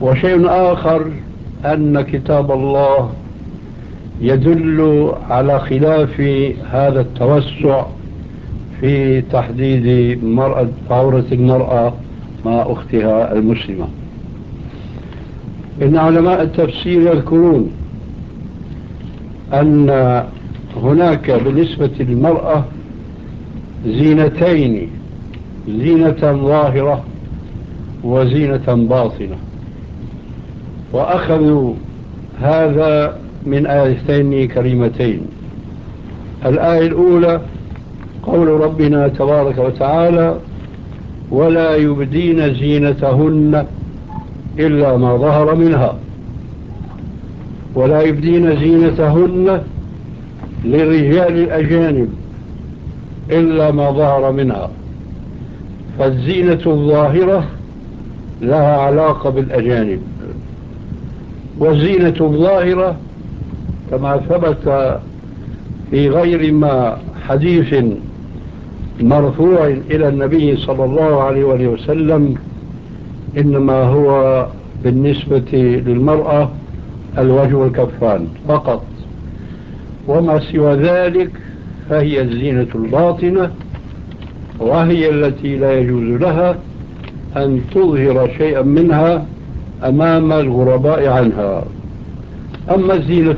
وشيء آخر أن كتاب الله يدل على خلاف هذا التوسع في تحديد عورة المرأة مع أختها المسلمة. إن علماء التفسير يذكرون أن هناك بالنسبة للمرأة زينتين، زينة ظاهرة وزينة باطنة، وأخذوا هذا من آيتين كريمتين. الآية الأولى قول ربنا تبارك وتعالى: ولا يبدين زينتهن إلا ما ظهر منها. ولا يبدين زينتهن للرجال الأجانب إلا ما ظهر منها، فالزينة الظاهرة لها علاقة بالأجانب، والزينة الظاهرة كما ثبت في غير ما حديث مرفوع إلى النبي صلى الله عليه وسلم إنما هو بالنسبة للمرأة الوجه والكفان فقط، وما سوى ذلك فهي الزينة الباطنة، وهي التي لا يجوز لها أن تظهر شيئا منها أمام الغرباء عنها. أما الزينة